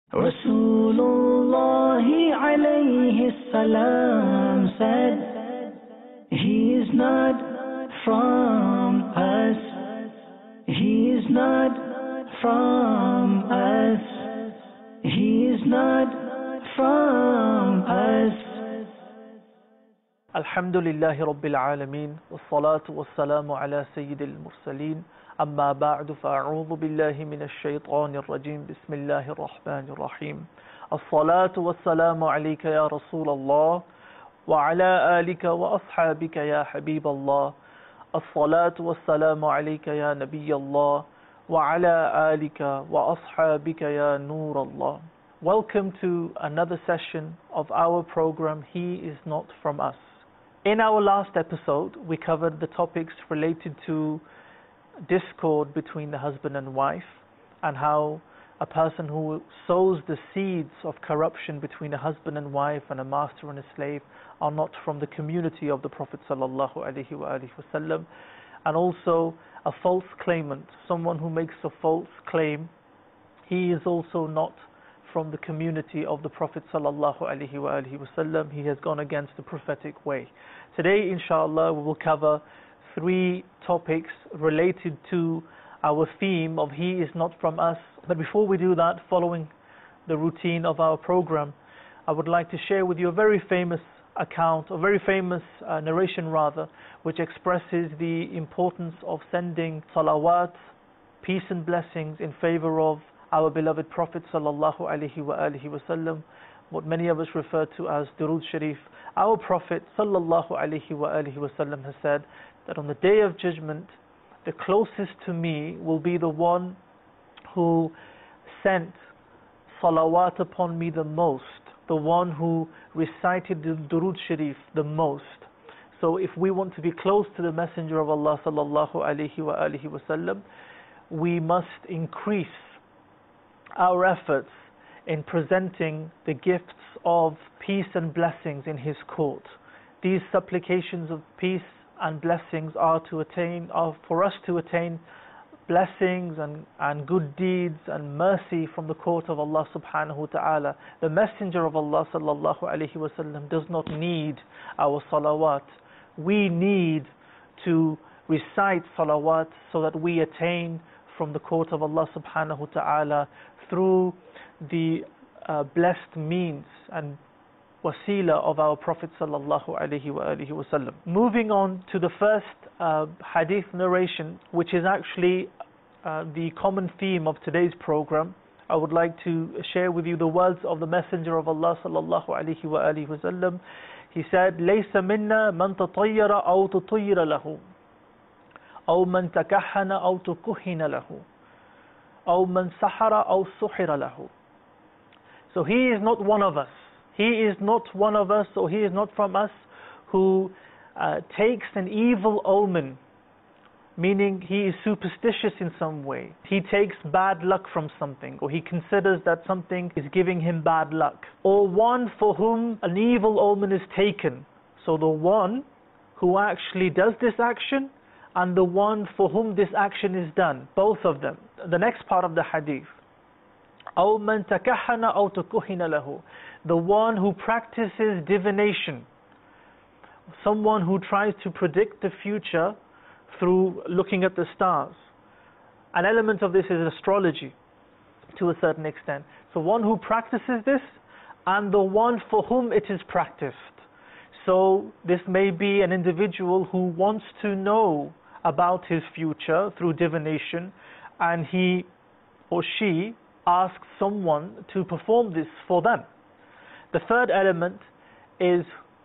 Rasulullah alayhi salam said, He is not from us, He is not from us, He is not from us. Alhamdulillahi Rabbil Alameen, wassalatu wassalamu ala Sayyidil Mursaleen, amma ba'du fa'a'udhu billahi minash shaytanir rajim, bismillahir rahmanir rahim. As-salatu wassalamu alayka ya Rasulallah, wa ala alika wa ashabika ya Habiballah. As-salatu wassalamu alayka ya Nabiyallah, wa ala alika wa ashabika ya Nurallah. Welcome to another session of our program, He is Not From Us. In our last episode, we covered the topics related to discord between the husband and wife, and how a person who sows the seeds of corruption between a husband and wife and a master and a slave are not from the community of the Prophet ﷺ. And also a false claimant, someone who makes a false claim, he is also not from the community of the Prophet ﷺ. He has gone against the prophetic way. Today, inshallah, we will cover 3 topics related to our theme of He is Not From Us. But before we do that, following the routine of our program, I would like to share with you a very famous account, a very famous narration rather, which expresses the importance of sending salawat, peace and blessings in favor of our beloved Prophet sallallahu alaihi wasallam, what many of us refer to as Durood Sharif. Our Prophet sallallahu alaihi wasallam has said that on the Day of Judgment, the closest to me will be the one who sent salawat upon me the most, the one who recited the Durood Sharif the most. So if we want to be close to the Messenger of Allah sallallahu alaihi wasallam, we must increase our efforts in presenting the gifts of peace and blessings in His court. These supplications of peace and blessings are for us to attain blessings and good deeds and mercy from the court of Allah subhanahu wa ta'ala. The Messenger of Allah sallallahu alayhi wa sallam does not need our salawat. We need to recite salawat so that we attain from the court of Allah subhanahu wa ta'ala through the blessed means and wasila of our Prophet sallallahu alaihi wasallam. Moving on to the first hadith narration, which is actually the common theme of today's program, I would like to share with you the words of the Messenger of Allah sallallahu alaihi wasallam. He said, "ليس منا من تطير أو تطير له أو من تكهن أو تكهن له أو من سحر أو سحر له." So he is not one of us. He is not one of us, or he is not from us, who takes an evil omen, meaning he is superstitious in some way. He takes bad luck from something, or he considers that something is giving him bad luck. Or one for whom an evil omen is taken. So the one who actually does this action, and the one for whom this action is done, both of them. The next part of the hadith, أو من تكهن أو تكهن له, the one who practices divination, someone who tries to predict the future through looking at the stars. An element of this is astrology to a certain extent. So one who practices this, and the one for whom it is practiced. So this may be an individual who wants to know about his future through divination, and he or she asks someone to perform this for them. The third element is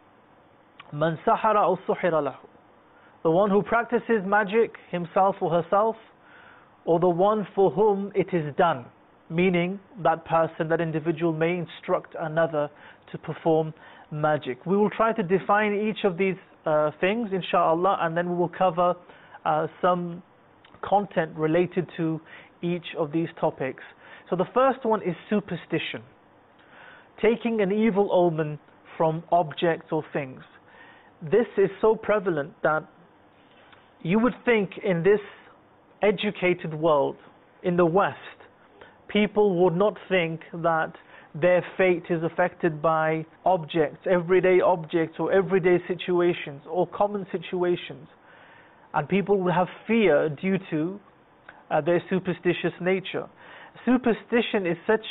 man sahara aw suhira lahu, the one who practices magic himself or herself, or the one for whom it is done, meaning that person, that individual may instruct another to perform magic. We will try to define each of these things inshallah, and then we will cover some content related to each of these topics. So the first one is superstition, taking an evil omen from objects or things. This is so prevalent that you would think in this educated world, in the West, people would not think that their fate is affected by objects, everyday objects or everyday situations or common situations. And people will have fear due to their superstitious nature. Superstition is such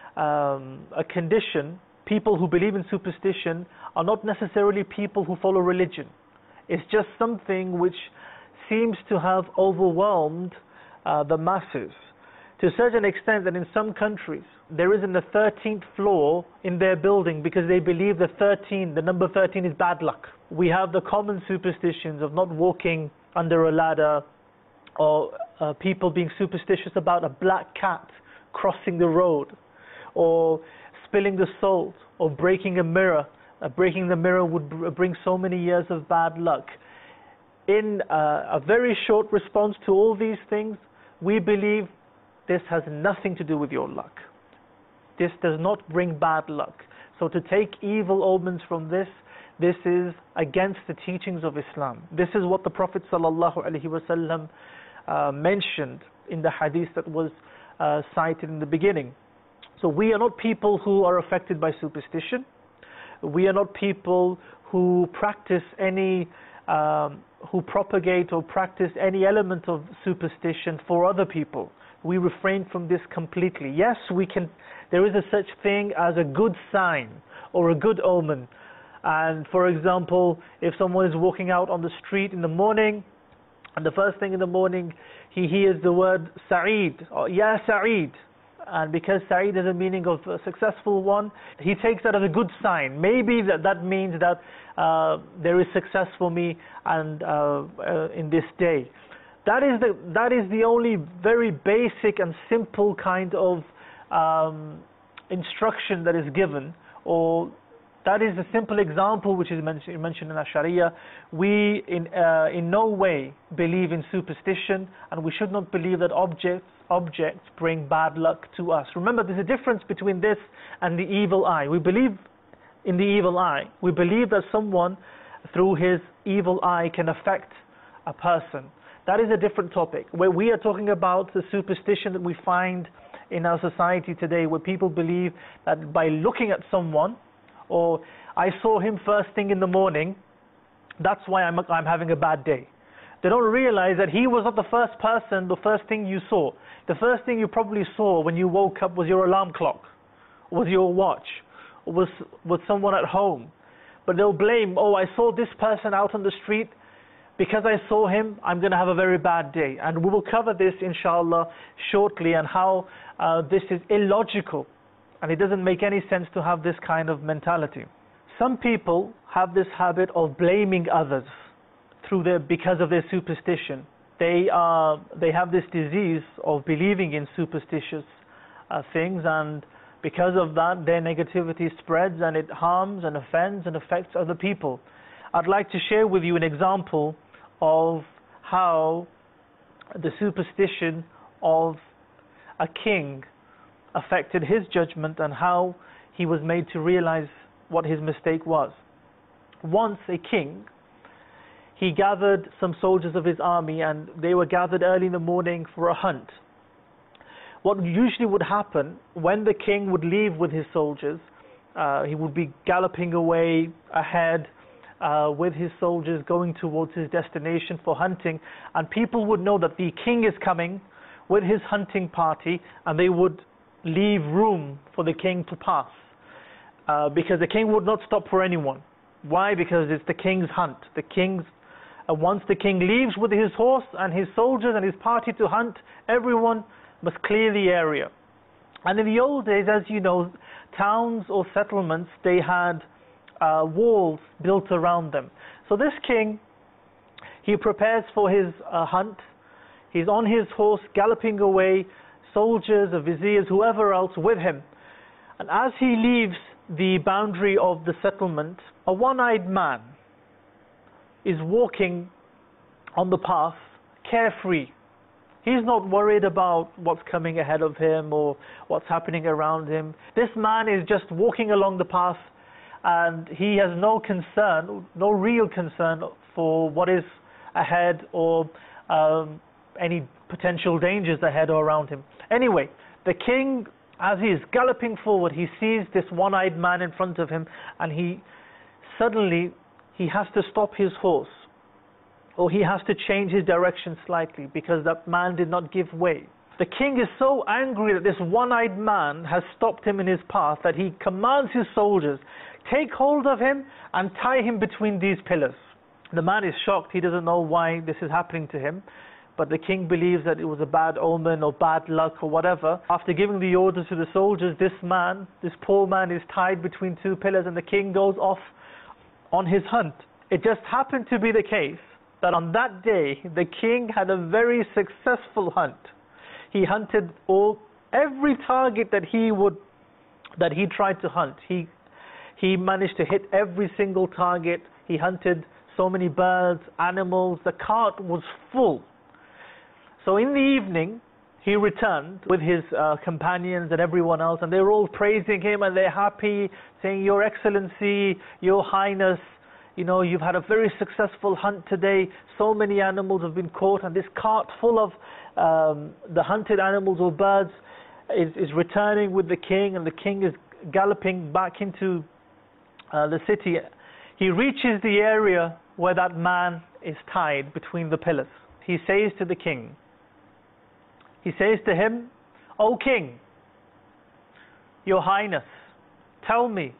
a condition. People who believe in superstition are not necessarily people who follow religion. It's just something which seems to have overwhelmed the masses to a certain extent that in some countries there isn't a 13th floor in their building because they believe the number 13 is bad luck. We have the common superstitions of not walking under a ladder, or people being superstitious about a black cat crossing the road, or spilling the salt, or breaking a mirror. Breaking the mirror would bring so many years of bad luck. In a very short response to all these things, we believe this has nothing to do with your luck. This does not bring bad luck. So to take evil omens from this is against the teachings of Islam. This is what the Prophet ﷺ mentioned in the hadith that was cited in the beginning. So we are not people who are affected by superstition. We are not people who practice any, who propagate or practice any element of superstition for other people. We refrain from this completely. Yes, there is a such thing as a good sign or a good omen. And for example, if someone is walking out on the street in the morning, and the first thing in the morning he hears the word Sa'id, or Ya Sa'id, and because Sa'id has a meaning of a successful one, he takes that as a good sign. Maybe that means that there is success for me and in this day. That is the only very basic and simple kind of instruction that is given, or that is a simple example which is mentioned in our Sharia. We in no way believe in superstition, and we should not believe that objects bring bad luck to us. Remember, there's a difference between this and the evil eye. We believe in the evil eye. We believe that someone through his evil eye can affect a person. That is a different topic. Where we are talking about the superstition that we find in our society today, where people believe that by looking at someone, or I saw him first thing in the morning, that's why I'm having a bad day. They don't realize that he was not the first person, the first thing you saw. The first thing you probably saw when you woke up was your alarm clock, was your watch, was someone at home. But they'll blame, oh, I saw this person out on the street, because I saw him, I'm going to have a very bad day. And we will cover this, inshallah, shortly, and how this is illogical. And it doesn't make any sense to have this kind of mentality. Some people have this habit of blaming others because of their superstition. They have this disease of believing in superstitious things, and because of that, their negativity spreads and it harms and offends and affects other people. I'd like to share with you an example of how the superstition of a king affected his judgment and how he was made to realize what his mistake was. Once a king, he gathered some soldiers of his army, and they were gathered early in the morning for a hunt. What usually would happen when the king would leave with his soldiers, he would be galloping away ahead with his soldiers going towards his destination for hunting, and people would know that the king is coming with his hunting party, and they would leave room for the king to pass, because the king would not stop for anyone. Why? Because it's the king's hunt. Once the king leaves with his horse and his soldiers and his party to hunt, everyone must clear the area. And in the old days, as you know, towns or settlements, they had walls built around them. So this king, he prepares for his hunt. He's on his horse galloping away, soldiers, the viziers, whoever else with him. And as he leaves the boundary of the settlement, a one-eyed man is walking on the path, carefree. He's not worried about what's coming ahead of him or what's happening around him. This man is just walking along the path, and he has no concern, no real concern for what is ahead or any potential dangers ahead or around him. Anyway, The king, as he is galloping forward, he sees this one-eyed man in front of him, and he has to stop his horse, or he has to change his direction slightly because that man did not give way. The king is so angry that this one-eyed man has stopped him in his path that he commands his soldiers, take hold of him and tie him between these pillars. The man is shocked. He doesn't know why this is happening to him, but the king believes that it was a bad omen or bad luck or whatever. After giving the orders to the soldiers, this poor man is tied between two pillars, and the king goes off on his hunt. It just happened to be the case that on that day the king had a very successful hunt. He hunted every target that he tried to hunt. He managed to hit every single target. He hunted so many birds, animals. The cart was full. So in the evening, he returned with his companions and everyone else, and they were all praising him, and they're happy, saying, Your Excellency, Your Highness, you've had a very successful hunt today. So many animals have been caught, and this cart full of the hunted animals or birds is returning with the king, and the king is galloping back into the city. He reaches the area where that man is tied between the pillars. He says to the king, he says to him, O king, Your Highness, tell me,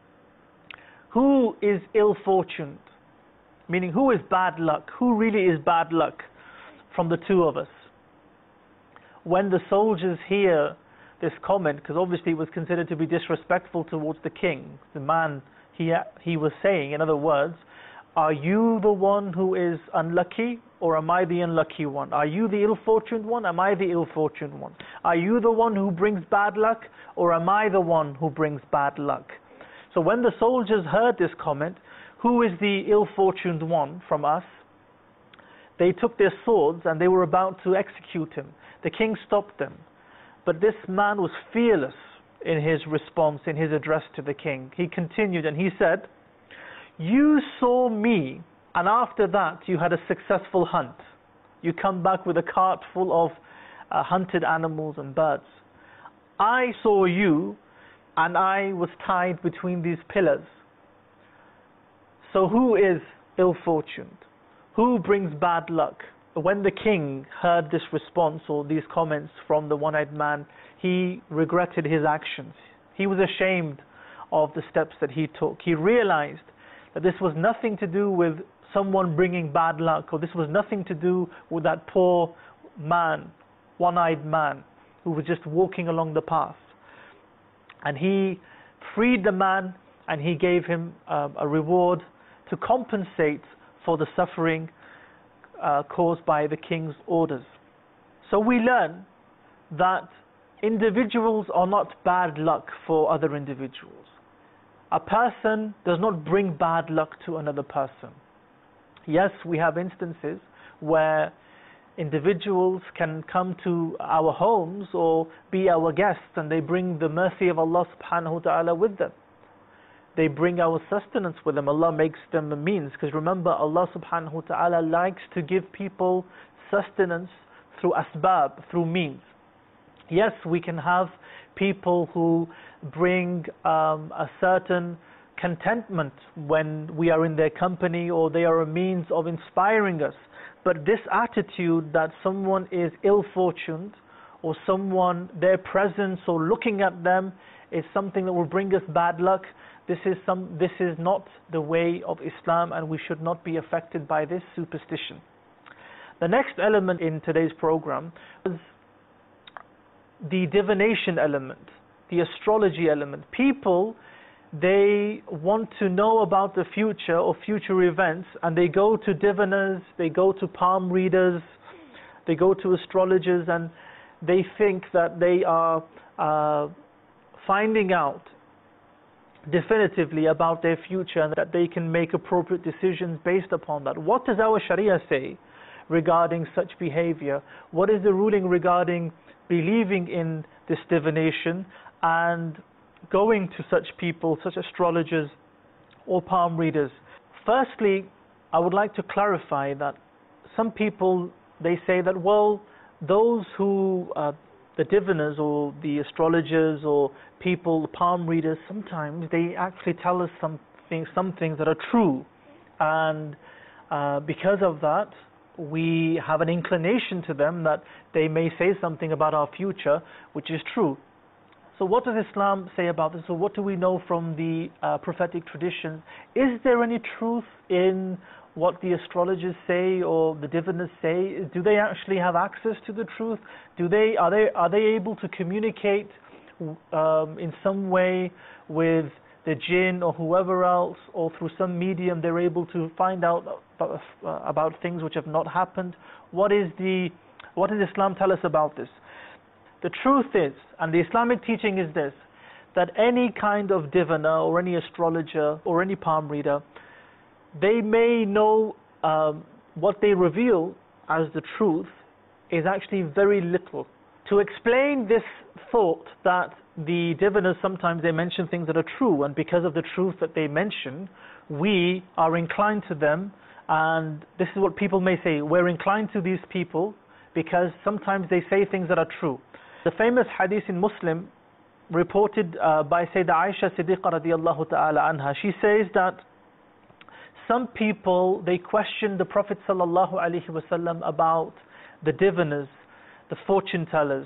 who is ill-fortuned? Meaning, who is bad luck? Who really is bad luck from the two of us? When the soldiers hear this comment, because obviously it was considered to be disrespectful towards the king, the man, he was saying, in other words, are you the one who is unlucky, or am I the unlucky one? Are you the ill-fortuned one? Am I the ill-fortuned one? Are you the one who brings bad luck, or am I the one who brings bad luck? So when the soldiers heard this comment, who is the ill-fortuned one from us? They took their swords and they were about to execute him. The king stopped them. But this man was fearless in his response, in his address to the king. He continued and he said, you saw me, and after that you had a successful hunt. You come back with a cart full of hunted animals and birds. I saw you, and I was tied between these pillars. So who is ill-fortuned? Who brings bad luck? When the king heard this response or these comments from the one-eyed man, he regretted his actions. He was ashamed of the steps that he took. He realized that this was nothing to do with someone bringing bad luck, or this was nothing to do with that poor man, one-eyed man, who was just walking along the path. And he freed the man, and he gave him a reward to compensate for the suffering caused by the king's orders. So we learn that individuals are not bad luck for other individuals. A person does not bring bad luck to another person. Yes, we have instances where individuals can come to our homes or be our guests, and they bring the mercy of Allah subhanahu wa ta'ala with them. They bring our sustenance with them. Allah makes them a means, because remember, Allah subhanahu wa ta'ala likes to give people sustenance through asbab, through means. Yes, we can have people who bring a certain contentment when we are in their company, or they are a means of inspiring us. But this attitude that someone is ill-fortuned, or someone, their presence or looking at them is something that will bring us bad luck, this is not the way of Islam, and we should not be affected by this superstition. The next element in today's program is the divination element, the astrology element. People, they want to know about the future or future events, and they go to diviners, they go to palm readers, they go to astrologers, and they think that they are finding out definitively about their future, and that they can make appropriate decisions based upon that. What does our Sharia say regarding such behavior? What is the ruling regarding believing in this divination and going to such people, such astrologers or palm readers? Firstly, I would like to clarify that some people, they say that, well, those who the diviners or the astrologers or people, the palm readers, sometimes they actually tell us some things that are true. And because of that, we have an inclination to them that they may say something about our future which is true. So what does Islam say about this? So what do we know from the prophetic tradition? Is there any truth in what the astrologers say or the diviners say? Do they actually have access to the truth? Are they able to communicate in some way with the jinn or whoever else, or through some medium they're able to find out about things which have not happened? What does Islam tell us about this? The truth is, and the Islamic teaching is this, that any kind of diviner or any astrologer or any palm reader, they may know what they reveal as the truth is actually very little. To explain this thought that the diviners sometimes they mention things that are true, and because of the truth that they mention, we are inclined to them, and this is what people may say, we're inclined to these people because sometimes they say things that are true. The famous hadith in Muslim reported by Sayyidah Aisha Siddiqa radiallahu ta'ala anha, she says that some people, they questioned the Prophet sallallahu alaihi wasallam about the diviners, the fortune tellers,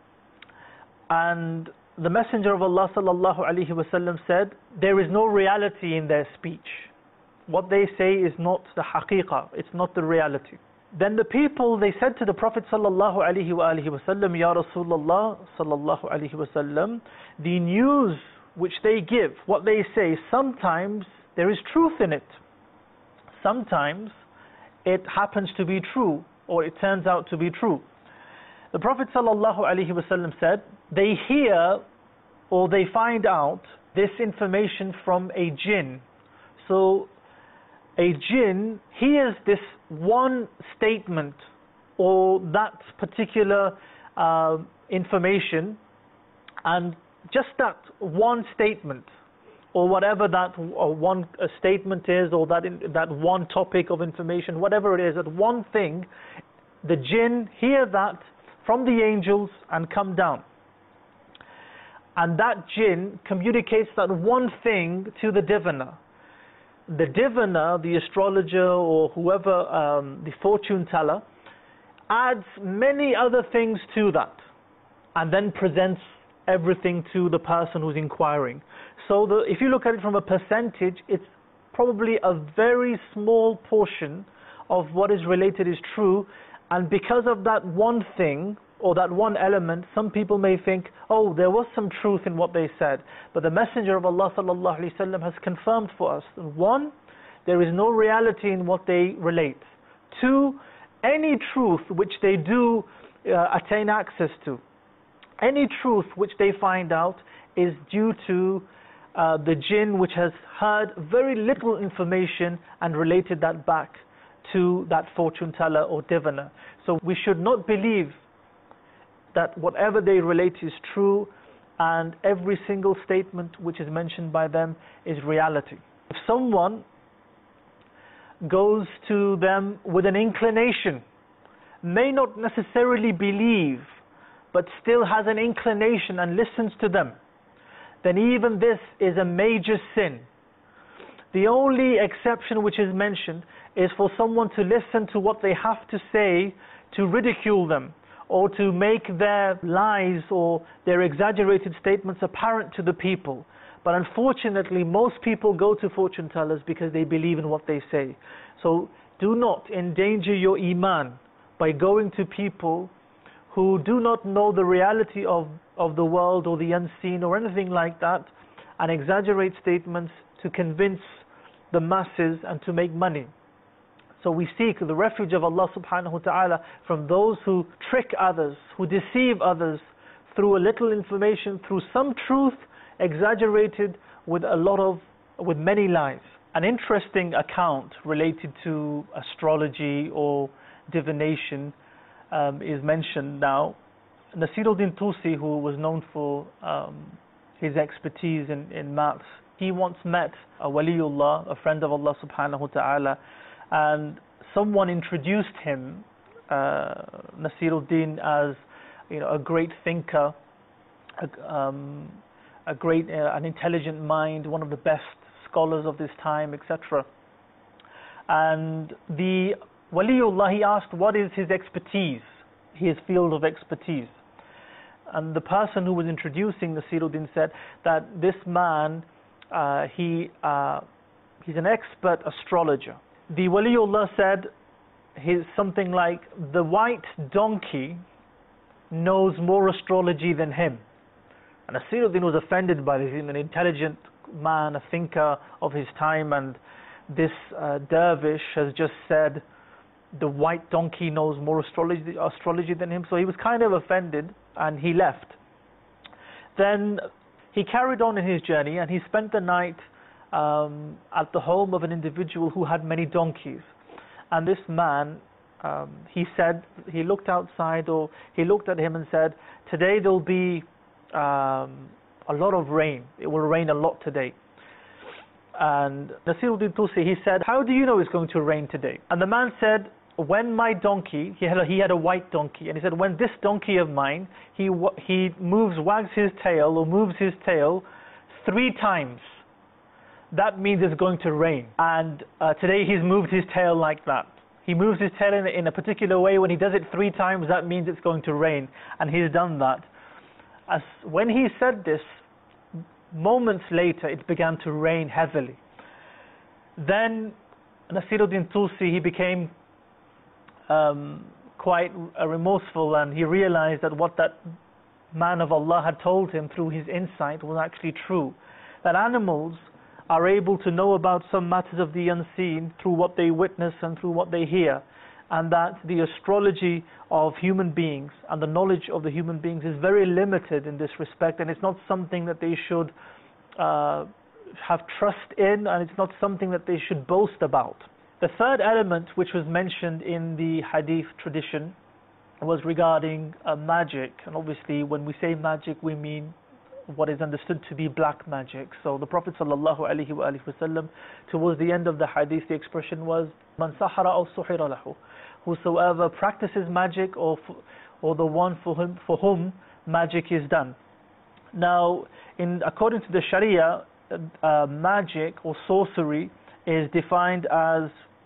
and the Messenger of Allah sallallahu alaihi wasallam said, there is no reality in their speech. What they say is not the haqiqah, it's not the reality. Then the people, they said to the Prophet sallallahu alaihi wasallam, Ya Rasulullah sallallahu alaihi wasallam, the news which they give, what they say, sometimes there is truth in it. Sometimes it happens to be true, or it turns out to be true. The Prophet ﷺ said, they hear or they find out this information from a jinn. So a jinn hears this one statement or that particular information, and just that one statement, or whatever that one statement is, or that one topic of information, whatever it is, that one thing, the jinn hear that from the angels and come down. And that jinn communicates that one thing to the diviner. The diviner, the astrologer, or whoever, the fortune teller, adds many other things to that, and then presents everything to the person who's inquiring. So if you look at it from a percentage, it's probably a very small portion of what is related is true, and because of that one thing or that one element, some people may think, oh, there was some truth in what they said. But the Messenger of Allah sallallahu alaihi wasallam has confirmed for us, one, there is no reality in what they relate. Two, any truth which they do attain access to, any truth which they find out, is due to the jinn which has heard very little information and related that back to that fortune teller or diviner. So we should not believe that whatever they relate is true, and every single statement which is mentioned by them is reality. If someone goes to them with an inclination, may not necessarily believe, but still has an inclination and listens to them, then even this is a major sin. The only exception which is mentioned is for someone to listen to what they have to say, to ridicule them, or to make their lies or their exaggerated statements apparent to the people. But unfortunately, most people go to fortune tellers because they believe in what they say. So do not endanger your iman by going to people who do not know the reality of the world or the unseen or anything like that, and exaggerate statements to convince the masses and to make money. So we seek the refuge of Allah subhanahu wa ta'ala from those who trick others, who deceive others through a little information, through some truth exaggerated with many lies. An interesting account related to astrology or divination is mentioned now. Nasiruddin Tusi, who was known for his expertise in maths, he once met a waliullah, a friend of Allah subhanahu wa ta'ala, and someone introduced him, Nasiruddin, as a great thinker, an intelligent mind, one of the best scholars of this time, etc. And the Waliullah, he asked what is his expertise, his field of expertise. And the person who was introducing Nasiruddin said that this man, he's an expert astrologer. The Waliullah said he's something like the white donkey knows more astrology than him. And Nasiruddin was offended by this. He's an intelligent man, a thinker of his time, and this dervish has just said the white donkey knows more astrology than him. So he was kind of offended and he left. Then he carried on in his journey and he spent the night at the home of an individual who had many donkeys. And this man, he said, he looked outside, or he looked at him and said, today there'll be a lot of rain. It will rain a lot today. And Nasiruddin Tusi, he said, how do you know it's going to rain today? And the man said, when my donkey, he had a white donkey, and he said, when this donkey of mine, he wags his tail or moves his tail 3 times, that means it's going to rain. And today he's moved his tail like that. He moves his tail in a particular way. When he does it 3 times, that means it's going to rain. And he's done that. When he said this, moments later, it began to rain heavily. Then Nasiruddin Tusi, he became quite remorseful, and he realized that what that man of Allah had told him through his insight was actually true. That animals are able to know about some matters of the unseen through what they witness and through what they hear, and that the astrology of human beings and the knowledge of the human beings is very limited in this respect, and it's not something that they should have trust in, and it's not something that they should boast about. The third element which was mentioned in the hadith tradition was regarding magic. And obviously when we say magic, we mean what is understood to be black magic. So the Prophet ﷺ, towards the end of the hadith, the expression was man sahara aw suhira lahu, whosoever practices magic or the one for whom magic is done. Now, according to the Sharia, magic or sorcery is defined as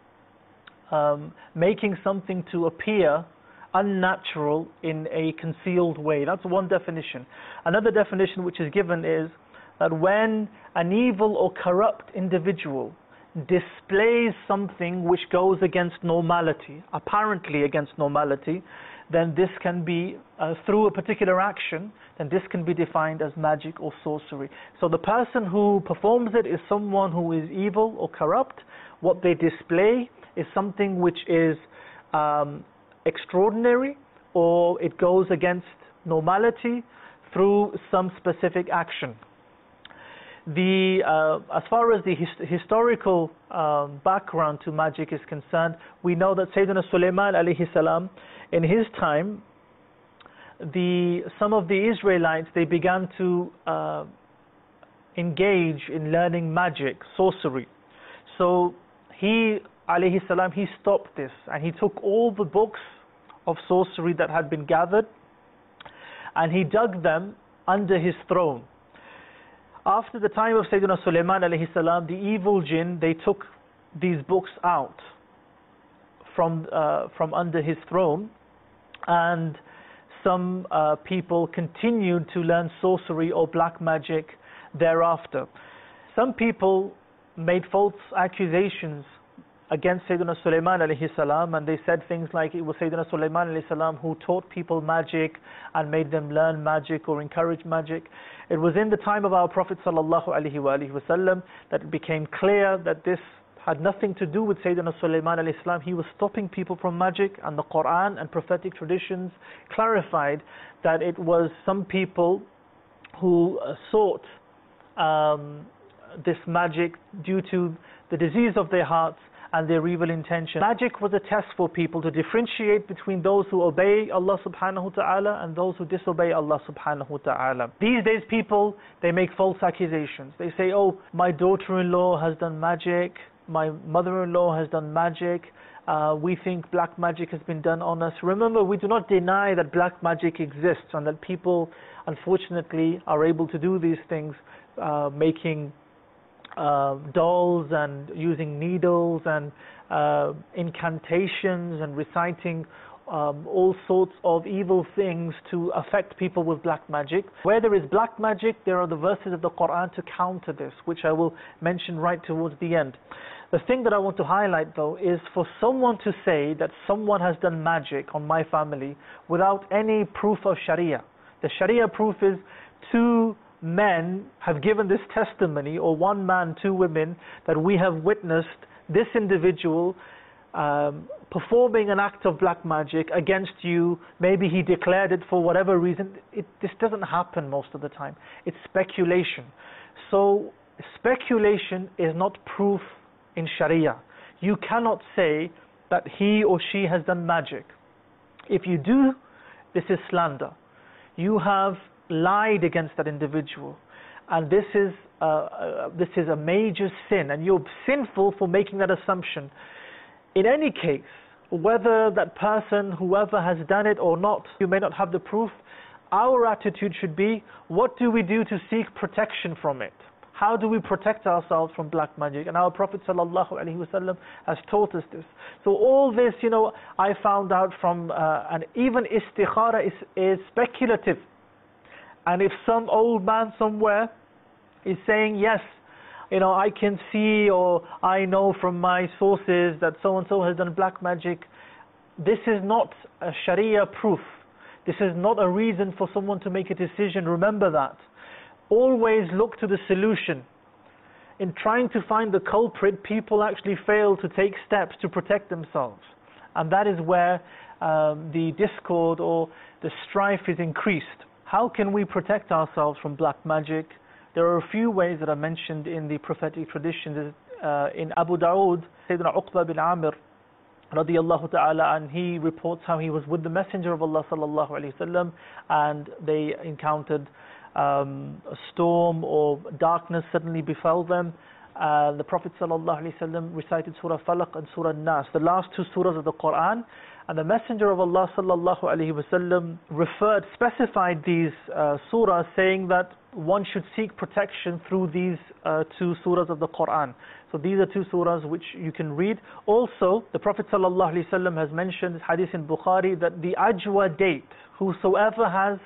making something to appear unnatural in a concealed way. That's one definition. Another definition which is given is that when an evil or corrupt individual displays something which goes against normality, apparently against normality, then this can be through a particular action, then this can be defined as magic or sorcery. So the person who performs it is someone who is evil or corrupt. What they display is something which is extraordinary, or it goes against normality through some specific action. As far as the historical background to magic is concerned, we know that Sayyidina Sulaiman alayhi salam, in his time, some of the Israelites, they began to engage in learning magic, sorcery. So he alayhi salam, he stopped this, and he took all the books of sorcery that had been gathered and he dug them under his throne. After the time of Sayyidina Sulaiman alayhi salam, the evil jinn, they took these books out from under his throne, and some people continued to learn sorcery or black magic thereafter. Some people made false accusations against Sayyidina Sulaiman alayhi salam, and they said things like it was Sayyidina Sulaiman alayhi salam who taught people magic and made them learn magic or encourage magic. It was in the time of our Prophet sallallahu alaihi wasallam that it became clear that this had nothing to do with Sayyidina Sulaiman alayhi salam. He was stopping people from magic, and the Quran and prophetic traditions clarified that it was some people who sought this magic due to the disease of their hearts and their evil intention. Magic was a test for people to differentiate between those who obey Allah subhanahu wa ta'ala and those who disobey Allah subhanahu wa ta'ala. These days people, they make false accusations. They say, oh, my daughter-in-law has done magic, my mother-in-law has done magic, we think black magic has been done on us. Remember, we do not deny that black magic exists and that people, unfortunately, are able to do these things, making dolls and using needles and incantations and reciting all sorts of evil things to affect people with black magic. Where there is black magic, there are the verses of the Quran to counter this, which I will mention right towards the end. The thing that I want to highlight though is for someone to say that someone has done magic on my family without any proof of Sharia. The Sharia proof is 2 men have given this testimony, or 1 man, 2 women, that we have witnessed this individual performing an act of black magic against you. Maybe he declared it for whatever reason. This doesn't happen most of the time. It's speculation. So speculation is not proof in Sharia. You cannot say that he or she has done magic. If you do, this is slander. You have lied against that individual, and this is a major sin, and you're sinful for making that assumption. In any case, whether that person, whoever has done it or not, you may not have the proof. Our attitude should be, what do we do to seek protection from it? How do we protect ourselves from black magic? And our Prophet ﷺ has taught us this. So all this, I found out from, and even istikhara is speculative. And if some old man somewhere is saying, yes, I can see or I know from my sources that so-and-so has done black magic, this is not a Sharia proof. This is not a reason for someone to make a decision. Remember that. Always look to the solution. In trying to find the culprit, people actually fail to take steps to protect themselves. And that is where the discord or the strife is increased. How can we protect ourselves from black magic? There are a few ways that are mentioned in the prophetic traditions. In Abu Dawood, Sayyidina Uqba bin Amir radiyallahu ta'ala, and he reports how he was with the Messenger of Allah sallallahu alayhi wasallam, and they encountered a storm or darkness suddenly befell them. The Prophet sallallahu alayhi wasallam recited Surah Falaq and Surah Nas, the last 2 surahs of the Quran, and the Messenger of Allah sallallahu alayhi wasallam specified these surahs, saying that one should seek protection through these 2 surahs of the Quran. So these are 2 surahs which you can read. Also, the Prophet sallallahu alayhi wasallam has mentioned, hadith in Bukhari, that the ajwa date, whosoever has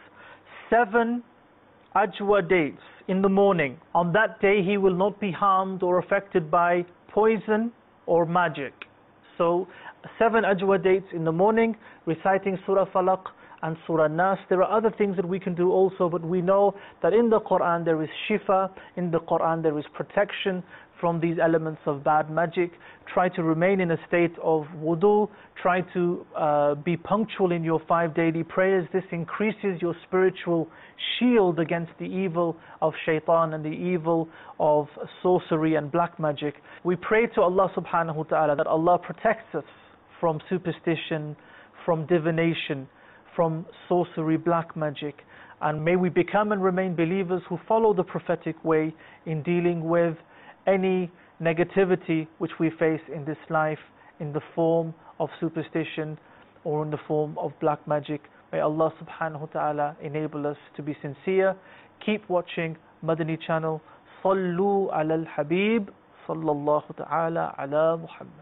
7 ajwa dates in the morning, on that day he will not be harmed or affected by poison or magic. So 7 ajwa dates in the morning, reciting Surah Falaq and Surah Nas. There are other things that we can do also, but we know that in the Quran there is shifa, in the Quran there is protection from these elements of bad magic. Try to remain in a state of wudu, try to be punctual in your 5 daily prayers. This increases your spiritual shield against the evil of shaitan and the evil of sorcery and black magic. We pray to Allah subhanahu wa ta'ala that Allah protects us from superstition, from divination, from sorcery, black magic, and may we become and remain believers who follow the prophetic way in dealing with any negativity which we face in this life in the form of superstition or in the form of black magic. May Allah subhanahu wa ta'ala enable us to be sincere. Keep watching Madani channel. Sallu ala al-Habib sallallahu ta'ala ala Muhammad.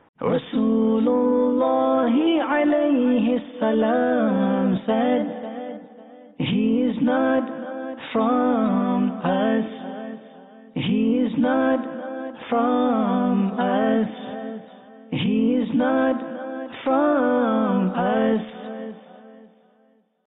Rasulullah alayhi salam said, he is not from us, he is not from us, he is not from